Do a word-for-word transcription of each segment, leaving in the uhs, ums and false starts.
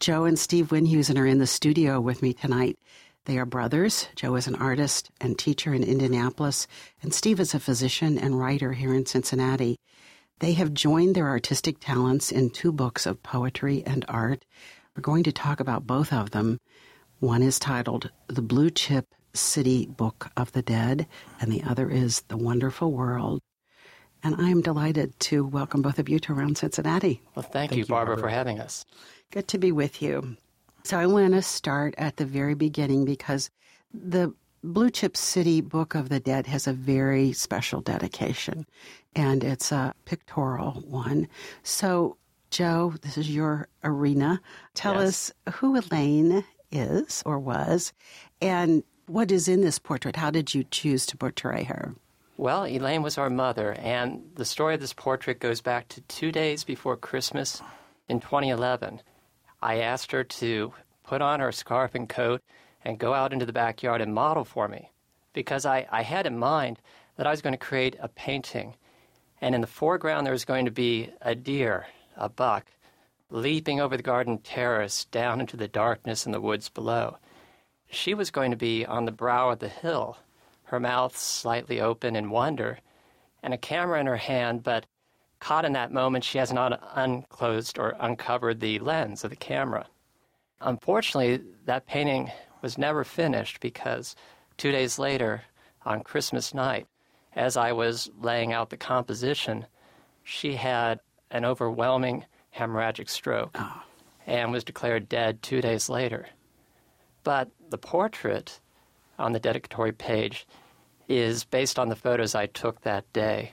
Joe and Steve Winhusen are in the studio with me tonight. They are brothers. Joe is an artist and teacher in Indianapolis, and Steve is a physician and writer here in Cincinnati. They have joined their artistic talents in two books of poetry and art. We're going to talk about both of them. One is titled The Blue Chip City Book of the Dead, and the other is The Wonderful World. And I am delighted to welcome both of you to Around Cincinnati. Well, thank, thank you, Barbara, Barbara, for having us. Good to be with you. So I want to start at the very beginning because the Blue Chip City Book of the Dead has a very special dedication, and it's a pictorial one. So, Joe, this is your arena. Tell yes. us who Elaine is or was, and what is in this portrait. How did you choose to portray her? Well, Elaine was our mother, and the story of this portrait goes back to two days before Christmas in twenty eleven. I asked her to put on her scarf and coat and go out into the backyard and model for me, because I, I had in mind that I was going to create a painting, and in the foreground there was going to be a deer, a buck, leaping over the garden terrace down into the darkness in the woods below. She was going to be on the brow of the hill, her mouth slightly open in wonder, and a camera in her hand, but caught in that moment, she has not unclosed or uncovered the lens of the camera. Unfortunately, that painting was never finished because two days later, on Christmas night, as I was laying out the composition, she had an overwhelming hemorrhagic stroke oh. and was declared dead two days later. But the portrait on the dedicatory page is based on the photos I took that day.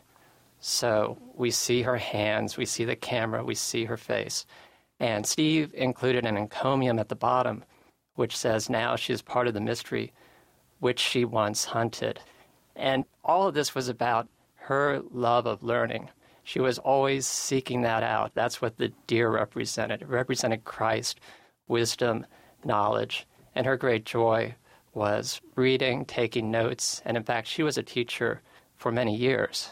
So we see her hands, we see the camera, we see her face. And Steve included an encomium at the bottom, which says, now she is part of the mystery which she once hunted. And all of this was about her love of learning. She was always seeking that out. That's what the deer represented. It represented Christ, wisdom, knowledge. And her great joy was reading, taking notes, and in fact, she was a teacher for many years.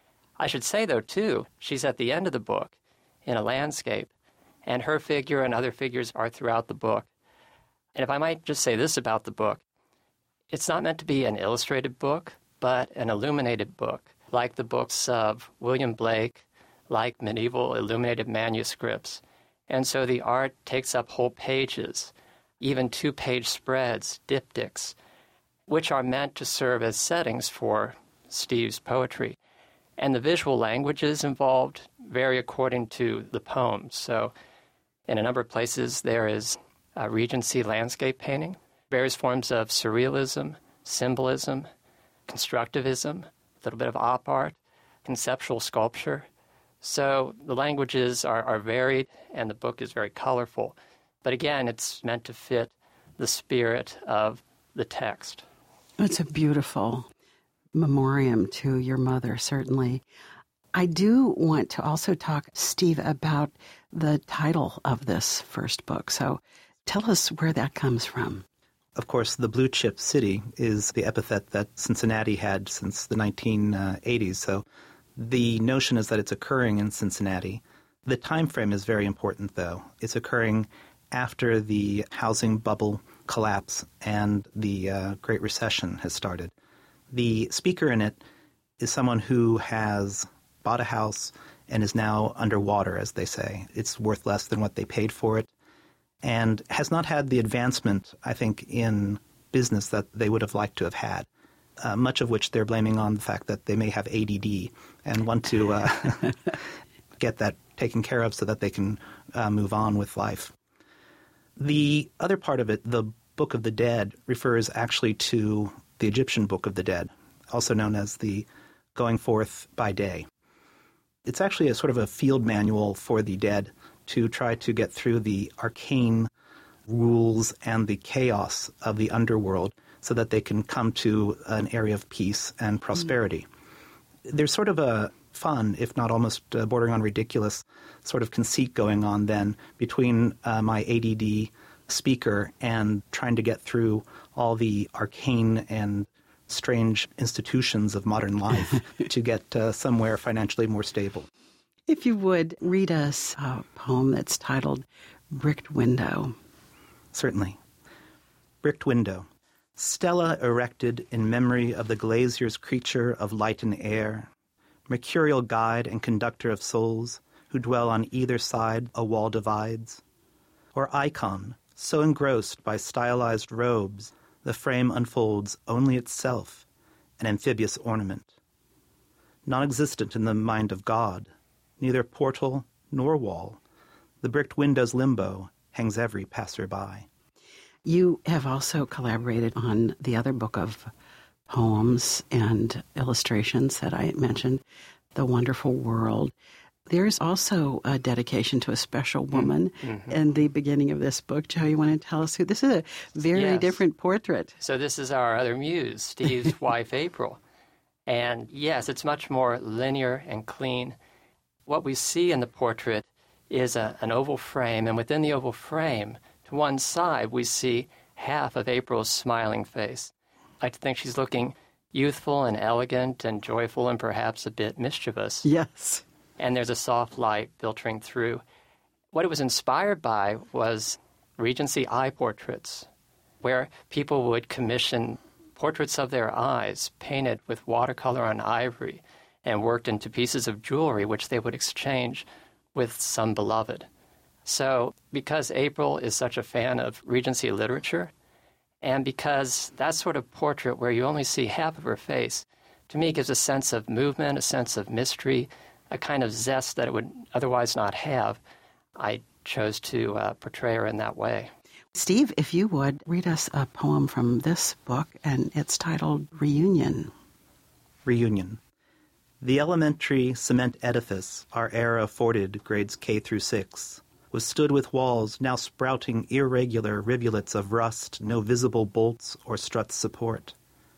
I should say, though, too, she's at the end of the book in a landscape, and her figure and other figures are throughout the book. And if I might just say this about the book, it's not meant to be an illustrated book, but an illuminated book, like the books of William Blake, like medieval illuminated manuscripts. And so the art takes up whole pages, even two-page spreads, diptychs, which are meant to serve as settings for Steve's poetry. And the visual languages involved vary according to the poems. So in a number of places there is a Regency landscape painting, various forms of surrealism, symbolism, constructivism, a little bit of op art, conceptual sculpture. So the languages are, are varied, and the book is very colorful. But again, it's meant to fit the spirit of the text. It's a beautiful memoriam to your mother, certainly. I do want to also talk, Steve, about the title of this first book. So tell us where that comes from. Of course, the Blue Chip City is the epithet that Cincinnati had since the nineteen eighties. So the notion is that it's occurring in Cincinnati. The time frame is very important, though. It's occurring after the housing bubble collapse and the uh, Great Recession has started. The speaker in it is someone who has bought a house and is now underwater, as they say. It's worth less than what they paid for it, and has not had the advancement, I think, in business that they would have liked to have had, uh, much of which they're blaming on the fact that they may have A D D and want to uh, get that taken care of so that they can uh, move on with life. The other part of it, the Book of the Dead, refers actually to the Egyptian Book of the Dead, also known as the Going Forth by Day. It's actually a sort of a field manual for the dead to try to get through the arcane rules and the chaos of the underworld so that they can come to an area of peace and prosperity. Mm. There's sort of a fun, if not almost uh, bordering on ridiculous, sort of conceit going on then between uh, my A D D speaker and trying to get through all the arcane and strange institutions of modern life to get uh, somewhere financially more stable. If you would read us a poem that's titled Bricked Window. Certainly. Bricked Window. Stella erected in memory of the glazier's creature of light and air, mercurial guide and conductor of souls who dwell on either side a wall divides. Or icon, so engrossed by stylized robes, the frame unfolds only itself, an amphibious ornament. Non-existent in the mind of God, neither portal nor wall, the bricked window's limbo hangs every passerby. You have also collaborated on the other book of poems and illustrations that I mentioned, The Wonderful World. There's also a dedication to a special woman mm-hmm. in the beginning of this book. Joe, you want to tell us who? This is a very yes. different portrait. So this is our other muse, Steve's wife, April. And yes, it's much more linear and clean. What we see in the portrait is a, an oval frame, and within the oval frame, to one side, we see half of April's smiling face. I like to think she's looking youthful and elegant and joyful and perhaps a bit mischievous. Yes. And there's a soft light filtering through. What it was inspired by was Regency eye portraits, where people would commission portraits of their eyes painted with watercolor on ivory and worked into pieces of jewelry, which they would exchange with some beloved. So because April is such a fan of Regency literature, and because that sort of portrait where you only see half of her face, to me gives a sense of movement, a sense of mystery, a kind of zest that it would otherwise not have, I chose to uh, portray her in that way. Steve, if you would, read us a poem from this book, and it's titled Reunion. Reunion. The elementary cement edifice our era afforded grades K through six was stood with walls now sprouting irregular rivulets of rust, no visible bolts or struts support.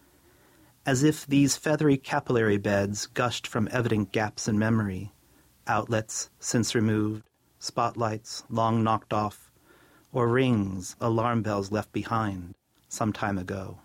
As if these feathery capillary beds gushed from evident gaps in memory, outlets since removed, spotlights long knocked off, or rings, alarm bells left behind some time ago.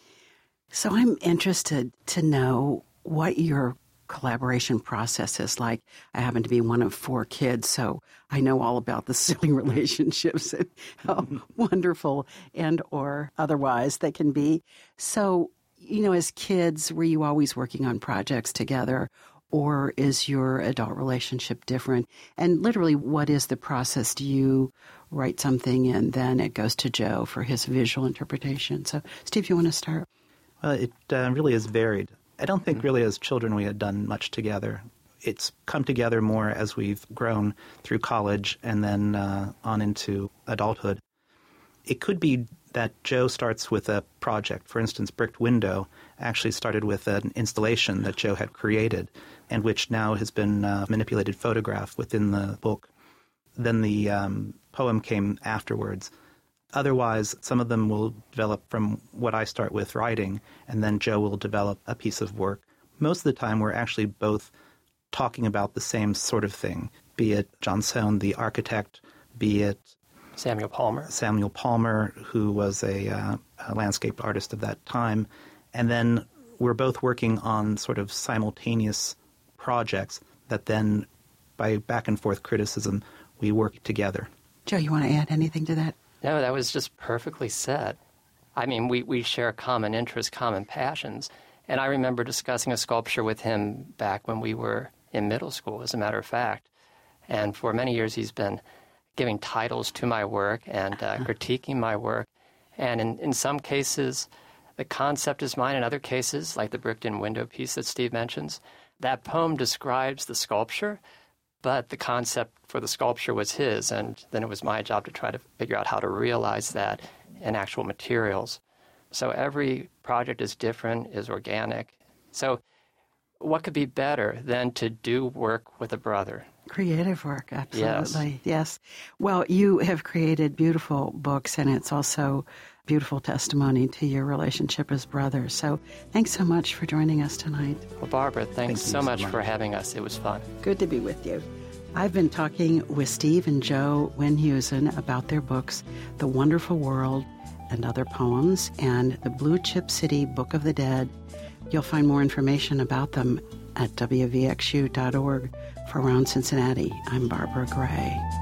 So I'm interested to know what your collaboration process is like. I happen to be one of four kids, so I know all about the silly relationships and how wonderful and or otherwise they can be. So, you know, as kids, were you always working on projects together, or is your adult relationship different? And literally, what is the process? Do you write something and then it goes to Joe for his visual interpretation? So, Steve, you want to start? Well, it uh, really is varied. I don't think really as children we had done much together. It's come together more as we've grown through college and then uh, on into adulthood. It could be that Joe starts with a project. For instance, Bricked Window actually started with an installation that Joe had created and which now has been uh, manipulated photograph within the book. Then the um, poem came afterwards. Otherwise, some of them will develop from what I start with writing, and then Joe will develop a piece of work. Most of the time, we're actually both talking about the same sort of thing, be it John Soane, the architect, be it Samuel Palmer. Samuel Palmer, who was a, uh, a landscape artist of that time. And then we're both working on sort of simultaneous projects that then, by back and forth criticism, we work together. Joe, you want to add anything to that? No, that was just perfectly said. I mean, we, we share common interests, common passions. And I remember discussing a sculpture with him back when we were in middle school, as a matter of fact. And for many years, he's been giving titles to my work and uh, critiquing my work. And in, in some cases, the concept is mine. In other cases, like the bricked-in window piece that Steve mentions, that poem describes the sculpture, but the concept for the sculpture was his, and then it was my job to try to figure out how to realize that in actual materials. So every project is different, is organic. So what could be better than to do work with a brother? Creative work, absolutely. Yes. Yes. Well, you have created beautiful books, and it's also beautiful testimony to your relationship as brothers. So thanks so much for joining us tonight. Well, Barbara, thanks Thank so, so much much for having us. It was fun. Good to be with you. I've been talking with Steve and Joe Wynhusen about their books, The Wonderful World and Other Poems, and The Blue Chip City Book of the Dead. You'll find more information about them at W V X U dot org. For Around Cincinnati, I'm Barbara Gray.